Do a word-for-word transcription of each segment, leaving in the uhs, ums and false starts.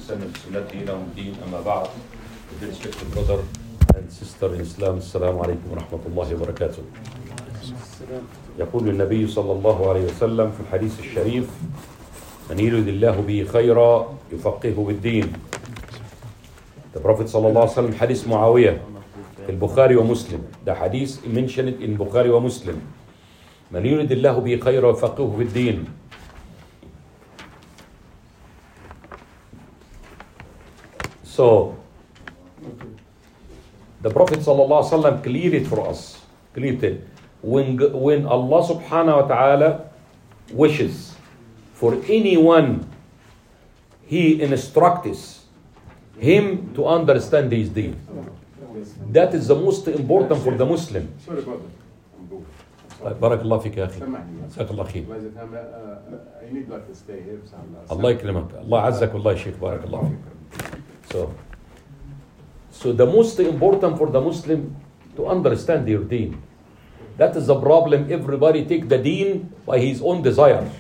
وسن بسنته إلى يوم الدين. أما بعد, dear respected brother and sister in Islam, السلام عليكم ورحمة الله وبركاته. يقول النبي صلى الله عليه وسلم في الحديث الشريف: من يريد الله به خيرا يفقهه بالدين. The Prophet صلى الله عليه وسلم حديث معاوية في البخاري ومسلم. ده حديث mentioned in البخاري ومسلم. من يريد الله به خيرا يفقهه بالدين. So the Prophet صلى الله عليه وسلم cleared it for us. Cleared it. When, when Allah subhanahu wa ta'ala wishes for anyone, He instructs him to understand his deen. That is the most important for the Muslim. Sorry about that. بارك الله فيك يا أخي. جزاك الله خير. I need like to stay here. الله يكرمك. الله عزك والله يا شيخ. بارك الله فيك. So, so the most important for the Muslim to understand their deen. That is the problem. Everybody take the deen by his own desire.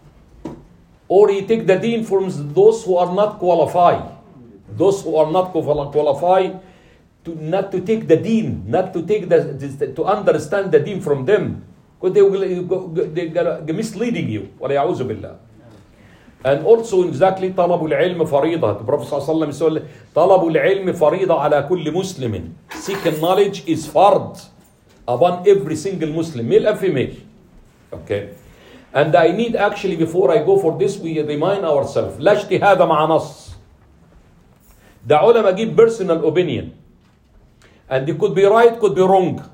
Or he take the deen from those who are not qualified. Those who are not qualified to not to take the deen, not to take the to understand the deen from them, because they will they are misleading you. وَلَيَعُوذُ بِاللَّهِ. And also exactly طلب العلم فريضة. The Prophet صلى الله عليه وسلم said طلب العلم فريضة على كل مسلم. Seeking knowledge is fard upon every single Muslim, male and female. Okay. And I need actually, before I go for this, we remind ourselves, لا اجتهاد مع نص. The ulama give personal opinion. And it could be right, could be wrong.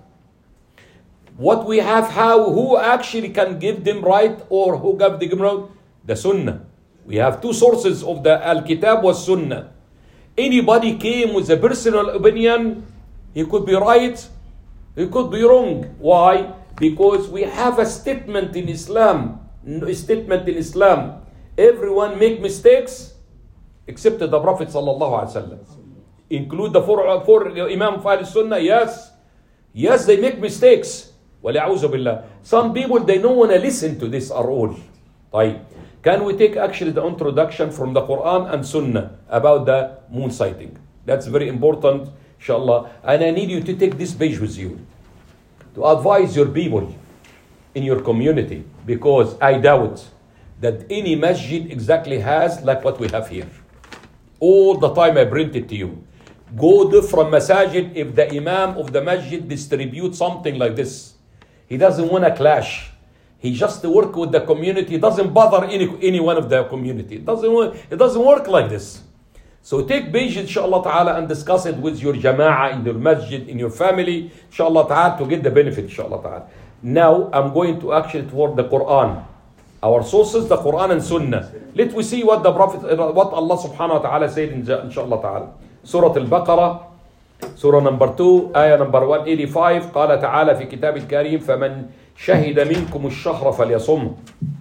What we have, how, who actually can give them right or who gave them wrong? The Sunnah. We have two sources of the Al-Kitab was Sunnah. Anybody came with a personal opinion, he could be right, he could be wrong. Why? Because we have a statement in Islam, a statement in Islam. Everyone make mistakes except the Prophet sallallahu alaihi wasallam. Include the four, four Imam of Sunnah. Yes, yes, they make mistakes. وَلَعُوذُ بِاللَّهِ. Some people, they don't want to listen to this at all. طيب. Can we take actually the introduction from the Quran and Sunnah about the moon sighting? That's very important, inshallah. And I need you to take this page with you to advise your people in your community, because I doubt that any masjid exactly has like what we have here. All the time I bring it to you. Go different masajid. If the imam of the masjid distribute something like this, he doesn't want to clash. He just work with the community. He doesn't bother any, any one of the community. It doesn't, it doesn't work like this. So take page, inshallah ta'ala, and discuss it with your jama'ah, in your masjid, in your family, inshallah ta'ala, to get the benefit, inshallah ta'ala. Now, I'm going to actually toward the Quran. Our sources, the Quran and Sunnah. Let we see what the Prophet, what Allah subhanahu wa ta'ala said, in, inshallah ta'ala. Surah Al-Baqarah, Surah number two, ayah number one eighty-five. قال تعالى في كتاب الكريم فمن شهد منكم الشهر فليصم.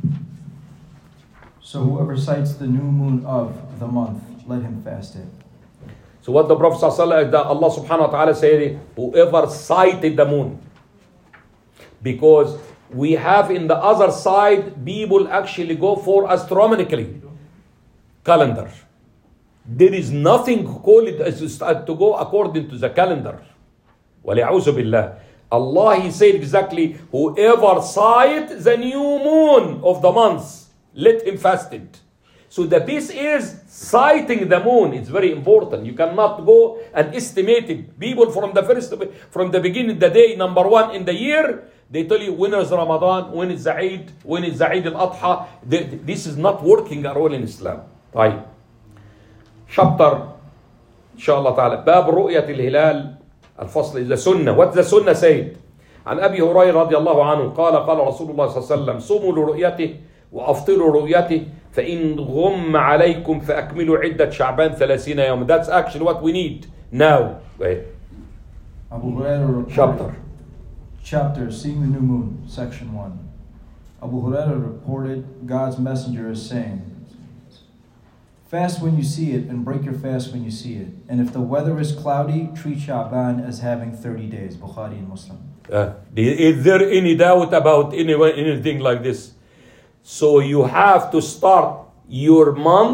So whoever sights the new moon of the month, let him fast it. So what the Prophet sallallahu alaihi wasallam, Allah subhanahu wa ta'ala said, whoever sighted the moon. Because we have in the other side, people actually go for astronomically calendar. There is nothing called to go according to the calendar. وَلِعُوذُ بِاللَّهِ. Allah, He said exactly, whoever sight the new moon of the month, let him fast it. So the piece is sighting the moon. It's very important. You cannot go and estimate it. People from the first, from the beginning, the day number one in the year, they tell you when is Ramadan, when is the Eid, when is the Eid al-Adha. This is not working at all in Islam. طيب. Chapter, inshallah ta'ala, باب رؤية الهلال الفصل the Sunnah. What the Sunnah said? عن أبي هريرة رضي الله عنه قال قال رسول الله صلى الله عليه وسلم صوموا لرؤيته وأفطروا رؤيته فإن غم عليكم فأكملوا عدة شعبان ثلاثين يوم. That's actually what we need now. Wait. Abu Hurairah Chapter. Chapter, Seeing the New Moon, Section one. Abu Hurairah reported, God's messenger is saying, fast when you see it and break your fast when you see it. And if the weather is cloudy, treat Sha'ban as having thirty days. Bukhari and Muslim. Uh, is there any doubt about any, anything like this? So you have to start your month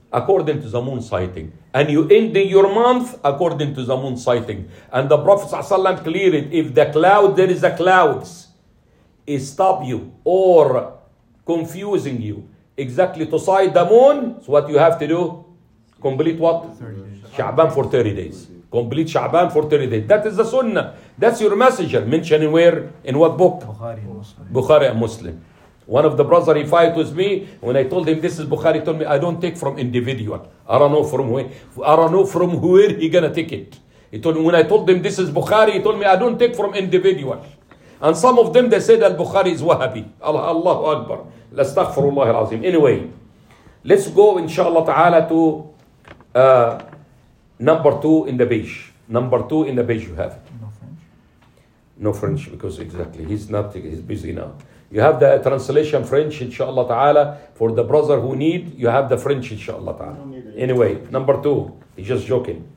according to the moon sighting. And you end your month according to the moon sighting. And the Prophet ﷺ cleared it. If the cloud, there is a clouds, is stop you or confusing you exactly to sight the moon, so what you have to do? Complete what? Sha'ban for thirty days. Complete Sha'ban for thirty days. That is the sunnah. That's your messenger. Mentioned where? In what book? Bukhari and Muslim. Bukhari and Muslim. One of the brothers, he fight with me. When I told him this is Bukhari, he told me, I don't take from individual. I don't know from where. I don't know from where he gonna take it. He told me, when I told him this is Bukhari, he told me, I don't take from individual. And some of them, they said that Bukhari is Wahhabi. Allah, Allahu Akbar. Astaghfirullah al-Azim. Anyway, let's go, inshallah ta'ala, to uh, number two in the page. Number two in the page you have. No French. No French, because exactly, he's not, he's busy now. You have the translation French, inshallah ta'ala. For the brother who need, you have the French, inshallah ta'ala. Anyway, number two, he's just joking.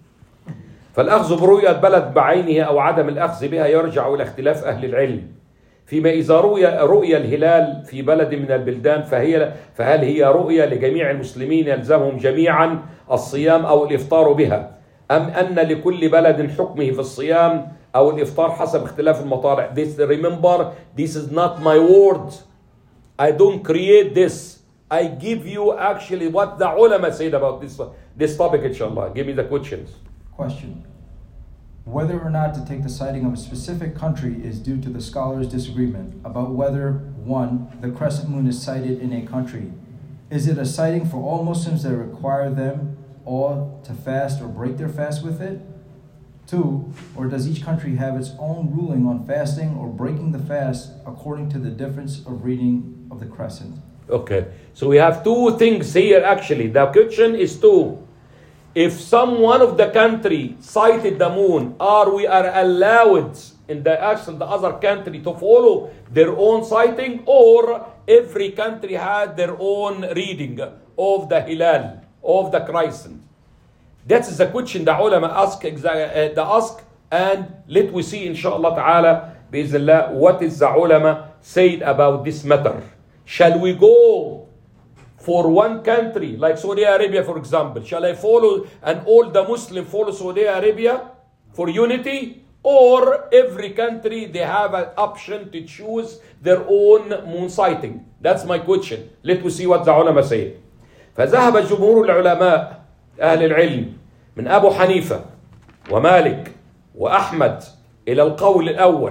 فالأخذ برؤية بلد بعينها أو عدم الأخذ بها يرجع إلى اختلاف أهل العلم. فيما إذا رؤي رؤية الهلال في بلد من البلدان فهي فهل هي رؤية لجميع المسلمين يلزمهم جميعا الصيام أو الإفطار بها، أم أن لكل بلد حكمه في الصيام أو الإفطار حسب اختلاف المطالع. This, remember, this is not my word. I don't create this. I give you actually what the ulama said about this, this topic, inshallah. Give me the questions. Question. Whether or not to take the sighting of a specific country is due to the scholars' disagreement about whether, one, the crescent moon is sighted in a country. Is it a sighting for all Muslims that require them all to fast or break their fast with it? Two, or does each country have its own ruling on fasting or breaking the fast according to the difference of reading of the crescent? Okay, so we have two things here actually. The question is two. If some one of the country sighted the moon, are we are allowed in the action the other country to follow their own sighting, or every country had their own reading of the hilal, of the crescent? That is the question the ulama ask, uh, the ask, and let we see inshallah ta'ala bi'izillah what is the ulama said about this matter. Shall we go for one country, like Saudi Arabia, for example? Shall I follow and all the Muslims follow Saudi Arabia for unity? Or every country, they have an option to choose their own moon sighting? That's my question. Let us see what the ulama say. فذهب جمهور العلماء أهل العلم من أبو حنيفة ومالك وأحمد إلى القول الأول.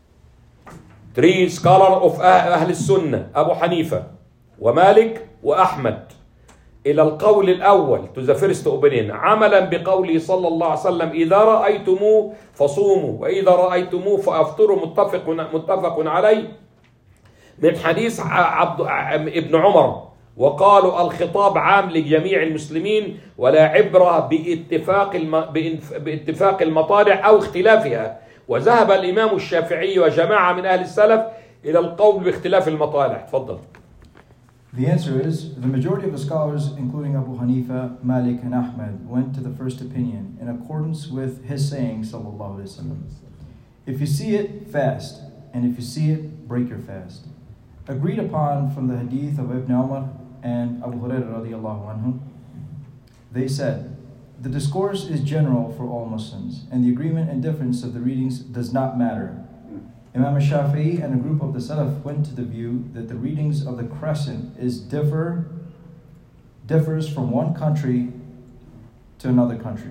Three scholars of أهل السنة, أبو حنيفة ومالك وأحمد, إلى القول الأول, to the first opinion, عملا بقوله صلى الله عليه وسلم إذا رأيتموه فصوموا وإذا رأيتموه فأفطروا, متفق متفق عليه من حديث عبد ابن عمر. وقالوا الخطاب عام لجميع المسلمين ولا عبرة باتفاق الم... باتفاق المطالع أو اختلافها. وذهب الإمام الشافعي وجماعة من أهل السلف إلى القول باختلاف المطالع. تفضل. The answer is, the majority of the scholars, including Abu Hanifa, Malik, and Ahmad, went to the first opinion in accordance with his saying, sallallahu alaihi wasallam. If you see it, fast, and if you see it, break your fast. Agreed upon from the hadith of Ibn Umar and Abu Hurairah radiallahu anhu, they said, the discourse is general for all Muslims, and the agreement and difference of the readings does not matter. Imam Shafi'i and a group of the Salaf went to the view that the readings of the crescent is differ, differs from one country to another country.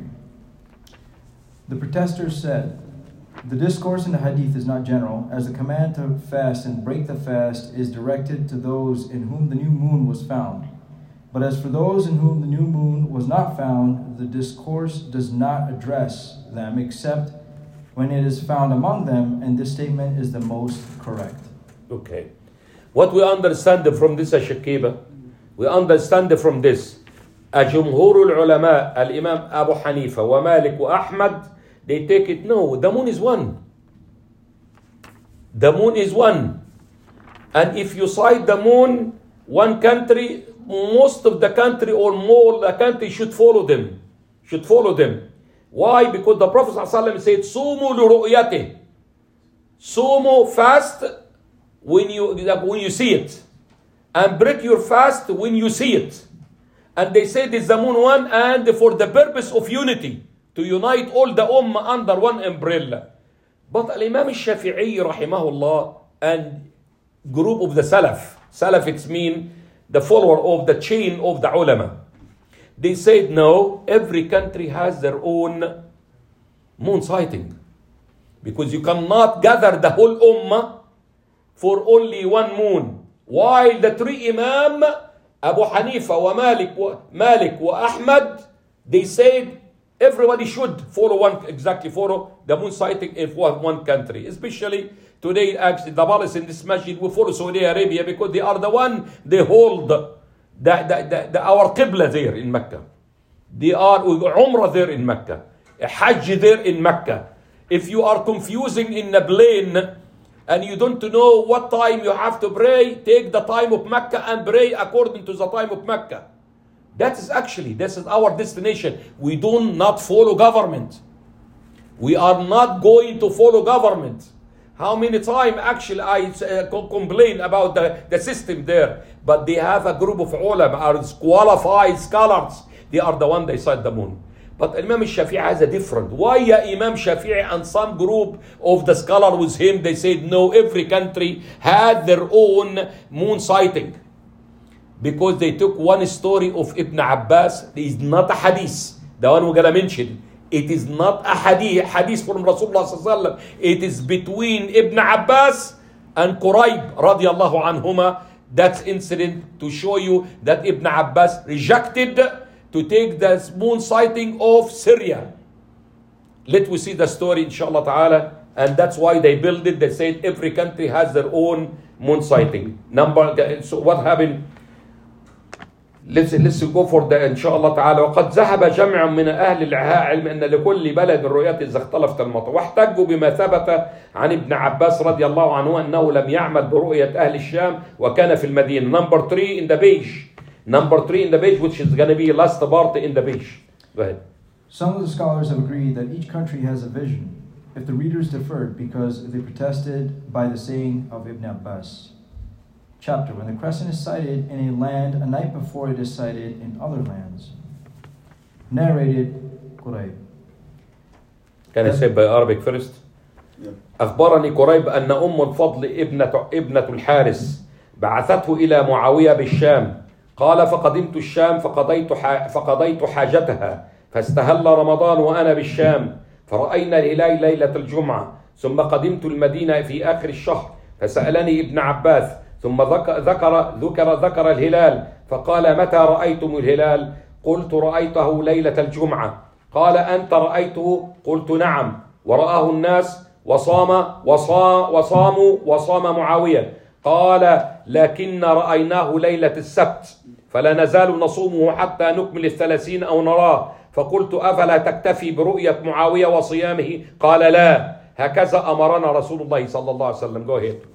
The protesters said, the discourse in the hadith is not general, as the command to fast and break the fast is directed to those in whom the new moon was found. But as for those in whom the new moon was not found, the discourse does not address them except when it is found among them, and this statement is the most correct. Okay. What we understand from this, Shakiba, we understand from this, Jumhur al-Ulama, al-Imam Abu Hanifa, wa Malik, wa Ahmad, they take it, no, the moon is one. The moon is one. And if you sight the moon, one country, most of the country or more the country should follow them. Should follow them. Why? Because the Prophet ﷺ said, Sumu liru'yatih. Sumu, fast when you, when you see it. And break your fast when you see it. And they said it's the moon one, and for the purpose of unity, to unite all the ummah under one umbrella. But Al-Imam al-Shafi'i rahimahullah and group of the Salaf, Salaf it's mean the follower of the chain of the ulama, they said no, every country has their own moon sighting. Because you cannot gather the whole ummah for only one moon. While the three Imam, Abu Hanifa wa Malik wa Malik wa Ahmad, they said everybody should follow one, exactly follow the moon sighting in one country. Especially today, actually, the brothers in this masjid will follow Saudi Arabia because they are the one, they hold the, the, the, the, our Qibla there in Mecca. They are Umrah there in Mecca. Hajj there in Mecca. If you are confusing in a plane and you don't know what time you have to pray, take the time of Mecca and pray according to the time of Mecca. That is actually, this is our destination. We do not follow government. We are not going to follow government. How many times actually I uh, complain about the, the system there, but they have a group of ulama, are qualified scholars. They are the one they cite the moon. But Imam Shafi'i has a different. Why Imam Shafi'i and some group of the scholar with him, they said no, every country had their own moon sighting. Because they took one story of Ibn Abbas. It is not a hadith. The one we're going to mention. It is not a hadith, hadith from Rasulullah sallallahu alaihi wasallam. It is between Ibn Abbas and Quraib radiallahu anhuma. That's incident to show you that Ibn Abbas rejected to take the moon sighting of Syria. Let we see the story inshallah ta'ala. And that's why they built it. They said every country has their own moon sighting. Number, so what happened? Let's, let's go for the inshallah ta'ala. وقد ذهب جمع من أهل العلم أن لكل بلد الرؤيات إذا اختلفت المطر واحتجوا بما ثبت عن ابن عباس رضي الله عنه أنه لم يعمل برؤية أهل الشام وكان في المدينة. Number three in the page. Number three in the page, which is going to be last part in the page. Go ahead. Some of the scholars have agreed that each country has a vision, if the readers differed, because they protested by the saying of Ibn Abbas. Chapter, when the crescent is sighted in a land a night before it is sighted in other lands. Narrated Qurayb. Can I say by Arabic first? Yeah. أخبرني قريب أن أم الفضل ابنة ابنة الحارث بعثته إلى معاوية بالشام. قال فقدمت الشام فقضيت فقضيت حاجتها فاستهل رمضان وأنا بالشام فرأينا الهلال ليلة الجمعة ثم قدمت المدينة في آخر الشهر فسألني ابن عباس ثم ذكر ذكر ذكر ذكر الهلال فقال متى رأيتم الهلال؟ قلت رأيته ليلة الجمعة. قال أنت رأيته؟ قلت نعم ورآه الناس وصام وصام وصاموا وصام معاوية. قال لكن رأيناه ليلة السبت فلا نزال نصومه حتى نكمل الثلاثين أو نراه. فقلت أفلا تكتفي برؤية معاوية وصيامه؟ قال لا هكذا أمرنا رسول الله صلى الله عليه وسلم. Go ahead.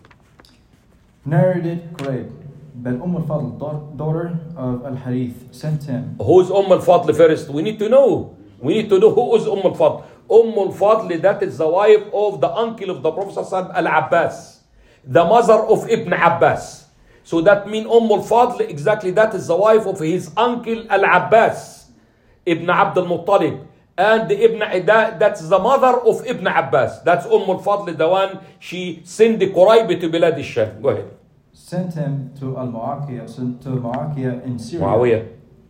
Narrated Qurayb, but Umm al-Fadl, daughter of Al-Harith, sent him. Who's Umm al-Fadl first? We need to know. We need to know who is Umm al-Fadl. Umm al-Fadl, that is the wife of the uncle of the Prophet Al-Abbas, the mother of Ibn Abbas. So that means Umm al-Fadl, exactly that is the wife of his uncle Al-Abbas, Ibn Abd al-Muttalib. And the Ibn, that, that's the mother of Ibn Abbas. That's Umm al-Fadl, the one she sent the Qurayb to Bilad al-Sham. Go ahead. Sent him to Al-Mu'aqiyah, to Mu'aqiyah in Syria. Muawiyah.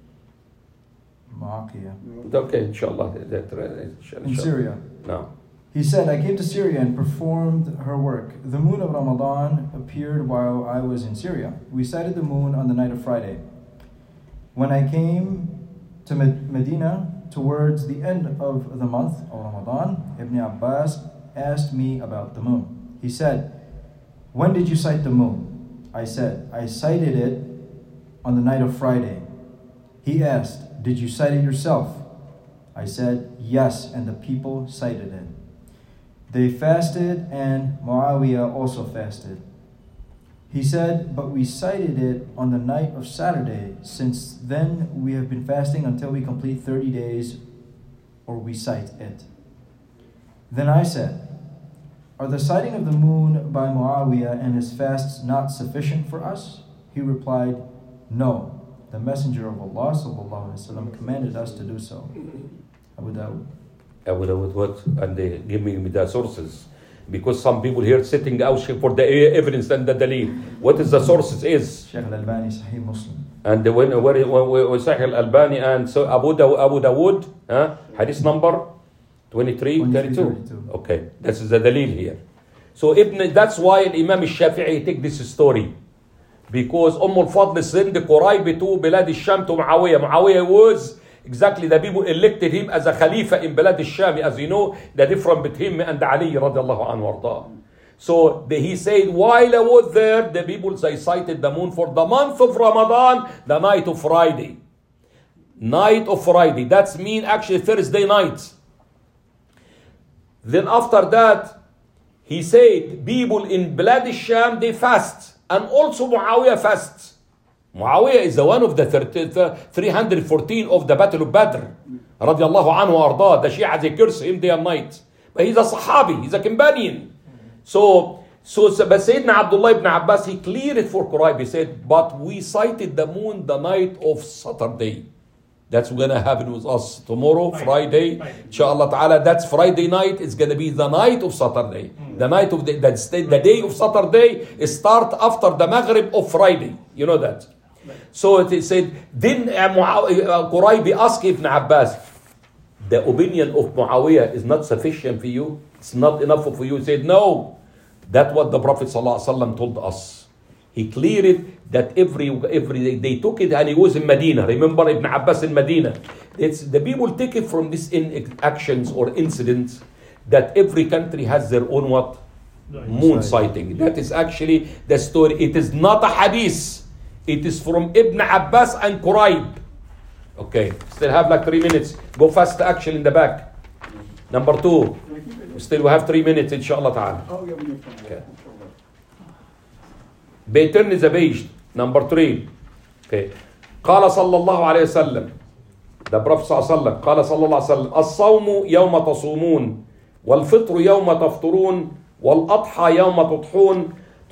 Mu'aqiyah. Okay, inshallah. In Syria. No. He said, I came to Syria and performed her work. The moon of Ramadan appeared while I was in Syria. We sighted the moon on the night of Friday. When I came to Medina, towards the end of the month of Ramadan, Ibn Abbas asked me about the moon. He said, when did you sight the moon? I said, I sighted it on the night of Friday. He asked, did you sight it yourself? I said, yes, and the people sighted it. They fasted, and Muawiyah also fasted. He said, but we sighted it on the night of Saturday. Since then, we have been fasting until we complete thirty days, or we sight it. Then I said, are the sighting of the moon by Muawiyah and his fasts not sufficient for us? He replied, no. The Messenger of Allah sallallahu alaihi wasallam commanded us to do so. Abu Dawud. Abu Dawud, what? And they give me the sources. Because some people here sitting out for the evidence and the dalil. What is the sources is? Shaykh al-Albani, Sahih Muslim. And when where when Sahih al-Albani and so Abu Dawud, Abu Dawud, huh? Hadith number twenty-three, thirty-two. Okay, this is the dalil here. So Ibn, that's why Imam al-Shafi'i take this story. Because Umm al-Fadl sent Qurayb to Bilad al-Sham to Muawiyah. Muawiyah was exactly the people elected him as a Khalifa in Bilad al-Sham. As you know, the difference between him and Ali radiallahu anhu arda. So the, he said, while I was there, the people, they cited the moon for the month of Ramadan, the night of Friday. Night of Friday. That's mean actually Thursday night. Then after that, he said, people in Bilad al-Sham, they fast. And also Muawiyah fasts. Muawiyah is the one of the three hundred fourteen of the Battle of Badr. Radiallahu anhu arda. The Shia, they curse him day and night. But he's a Sahabi, he's a companion. So, so but Sayyidina Abdullah ibn Abbas, he cleared it for Qurayb. He said, but we sighted the moon the night of Saturday. That's going to happen with us tomorrow, Friday. Inshallah ta'ala, that's Friday night. It's going to be the night of Saturday. Mm. The night of the, that's the, the day of Saturday start after the Maghrib of Friday. You know that. Right. So it said, then uh, Quraybi asked Ibn Abbas, the opinion of Muawiyah is not sufficient for you? It's not enough for you? He said, no. That's what the Prophet ﷺ told us. He cleared it that every every day they took it and he was in Medina. Remember Ibn Abbas in Medina. It's the people take it from these in actions or incidents that every country has their own what? Moon sighting. That is actually the story. It is not a hadith. It is from Ibn Abbas and Qurayb. Okay. Still have like three minutes. Go fast action in the back. Number two. Still we have three minutes inshallah ta'ala. Okay. بيترن ذا بيج نمبر ثلاثة. okay. قال صلى الله عليه وسلم ده Prophet صلى الله عليه وسلم قال صلى الله عليه وسلم الصوم يوم تصومون والفطر يوم تفطرون والأضحى يوم تضحون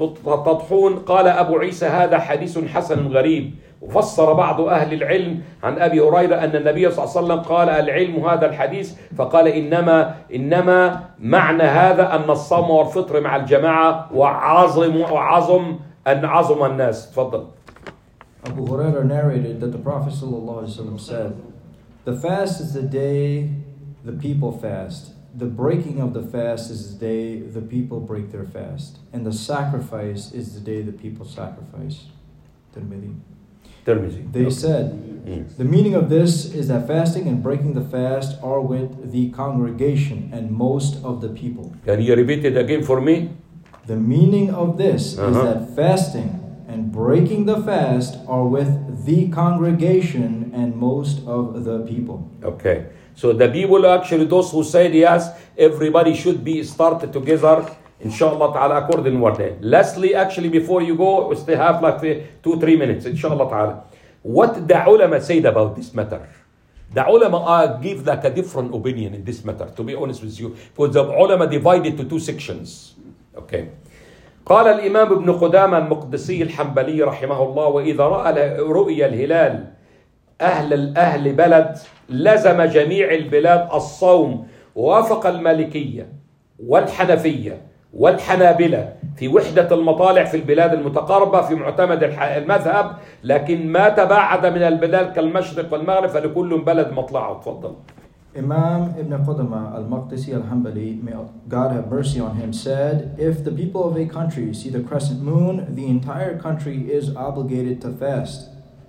تضحون قال أبو عيسى هذا حديث حسن غريب. وفسر بعض أهل العلم عن أبي هريرة أن النبي صلى الله عليه وسلم قال العلم هذا الحديث فقال إنما إنما معنى هذا أن الصوم والفطر مع الجماعة وعظم وعظم أن عظم الناس. تفضل. Abu Hurairah narrated that the Prophet ﷺ said, the fast is the day the people fast. The breaking of the fast is the day the people break their fast. And the sacrifice is the day the people sacrifice. Tirmidhi. Tirmidhi. They said, mm. the meaning of this is that fasting and breaking the fast are with the congregation and most of the people. Can you repeat it again for me? The meaning of this uh-huh. is that fasting and breaking the fast are with the congregation and most of the people. Okay. So the people actually, those who said yes, everybody should be started together, inshallah ta'ala, according to what they. Lastly, actually, before you go, we still have like two, three minutes, inshallah ta'ala. What the ulama said about this matter? The ulama uh, give like a different opinion in this matter, to be honest with you. Because the ulama divided to two sections. Okay. قال الإمام ابن قدامة المقدسي الحنبلي رحمه الله وإذا رأى رؤيا الهلال أهل الأهل بلد لزم جميع البلاد الصوم ووافق المالكية والحنفية والحنابلة في وحدة المطالع في البلاد المتقاربة في معتمد المذهب لكن ما تباعد من البلاد كالمشرق والمغرب فلكل بلد مطلعه. تفضل. Imam Ibn Qudama al-Maqdisi al-Hanbali, may God have mercy on him, said, if the people of a country see the crescent moon, the entire country is obligated to fast.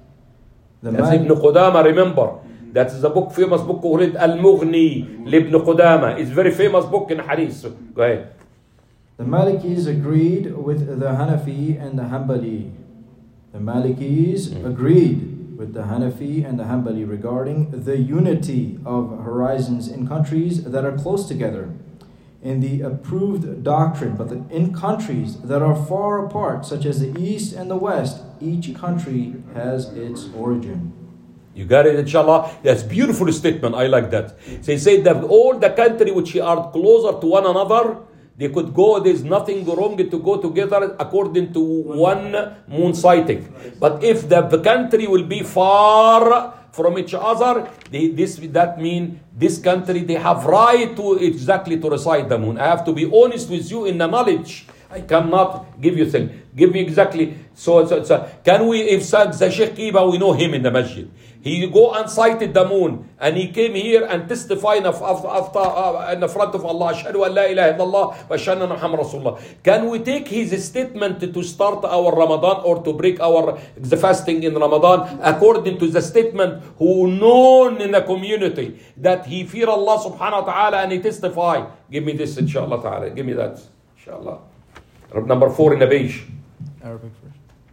The That's Ibn Qudama, remember. That is a book, famous book called Al-Mughni Ibn Qudama. It's a very famous book in Hadith. Go ahead. The Malikis agreed with the Hanafi and the Hanbali. The Malikis mm. agreed with the Hanafi and the Hanbali regarding the unity of horizons in countries that are close together in the approved doctrine, but the, in countries that are far apart, such as the East and the West, each country has its origin. You got it, inshallah. That's a beautiful statement. I like that. So he said that all the country which are closer to one another, They could go, there's nothing wrong to go together according to one moon sighting. But if the, the country will be far from each other, they, this that mean this country, they have right to exactly to recite the moon. I have to be honest with you in the knowledge. I cannot give you thing. Give me exactly. So, so, so can we, if the Sheikh Kiba, we know him in the masjid. He go and sighted the moon, and he came here and testified in the front of Allah. Ashhadu an la ilaha illallah wa ashhadu anna Muhammad Rasulullah. Can we take his statement to start our Ramadan or to break our the fasting in Ramadan according to the statement who known in the community that he fear Allah subhanahu wa ta'ala and he testify? Give me this inshallah ta'ala. Give me that inshallah. Number four in the page. Arabic first.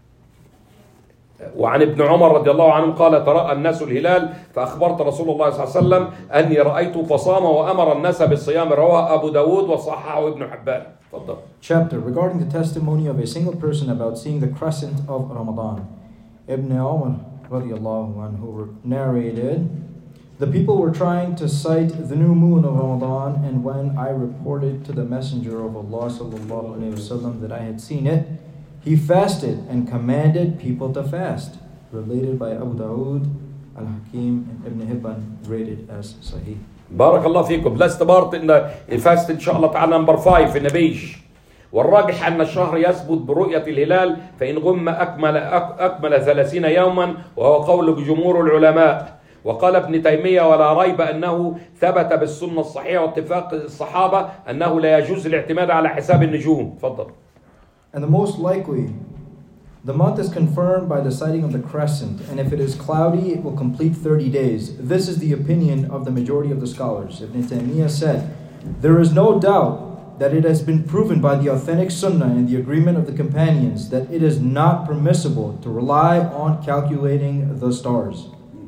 وعن ابن عمر رضي الله عنه قال ترى الناس الهلال فأخبرت رسول الله صلى الله عليه وسلم أني رأيته فصام وأمر الناس بالصيام رواه أبو داود وصححه ابن حبان. تفضل. Chapter regarding the testimony of a single person about seeing the crescent of Ramadan. Ibn Umar radiallahu anhu narrated, the people were trying to sight the new moon of Ramadan, and when I reported to the Messenger of Allah sallallahu alaihi wasallam that I had seen it, he fasted and commanded people to fast. Related by Abu Dawood, Al-Hakim, and Ibn Hibban, rated as Sahih. Barakallah fikum. Let's start in the fast inshallah ta'ala number five in the page. والراجح أن الشهر يثبت برؤية الهلال فإن غم أكمل أكمل ثلاثين يوما وهو قول جمهور العلماء. وقال ابن تيمية ولا ريب أنه ثبت بالسنة الصحيحة واتفاق الصحابة أنه لا يجوز الاعتماد على حساب النجوم. تفضل. And the most likely, the month is confirmed by the sighting of the crescent, and if it is cloudy, it will complete thirty days. This is the opinion of the majority of the scholars. Ibn Taymiyyah said, there is no doubt that it has been proven by the authentic sunnah and the agreement of the companions that it is not permissible to rely on calculating the stars.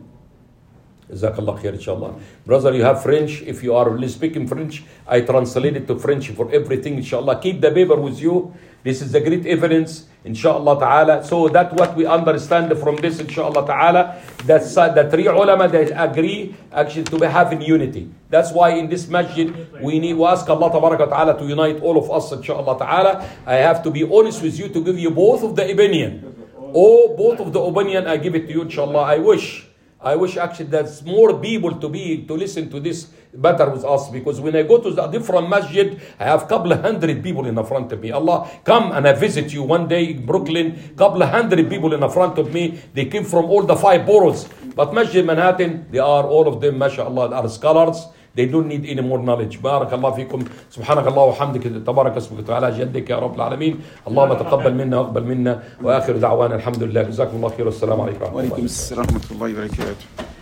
Jazakallah khair, inshallah. Brother, you have French. If you are really speaking French, I translate it to French for everything, inshallah. Keep the paper with you. This is the great evidence, inshallah ta'ala. So that's what we understand from this, inshallah ta'ala. That's uh, the three ulama, they agree actually to be having unity. That's why in this masjid, we need to ask Allah ta'ala to unite all of us, inshallah ta'ala. I have to be honest with you to give you both of the opinion. Oh, both of the opinion, I give it to you, inshallah. I wish. I wish actually there's more people to be to listen to this better with us, because when I go to the different masjid, I have couple of hundred people in the front of me. Allah, come and I visit you one day in Brooklyn, couple of hundred people in the front of me. They came from all the five boroughs. But Masjid Manhattan, they are all of them, mashallah, are scholars. They don't need any more knowledge. بارك الله فيكم. سبحانك الله وحمدك تبارك اسمك وتعالى جدك يا رب العالمين. اللهم تقبل منا واقبل منا واخر دعوانا الحمد لله. جزاكم الله خير والسلام عليكم ورحمة الله. وعليكم السلام ورحمة الله وبركاته.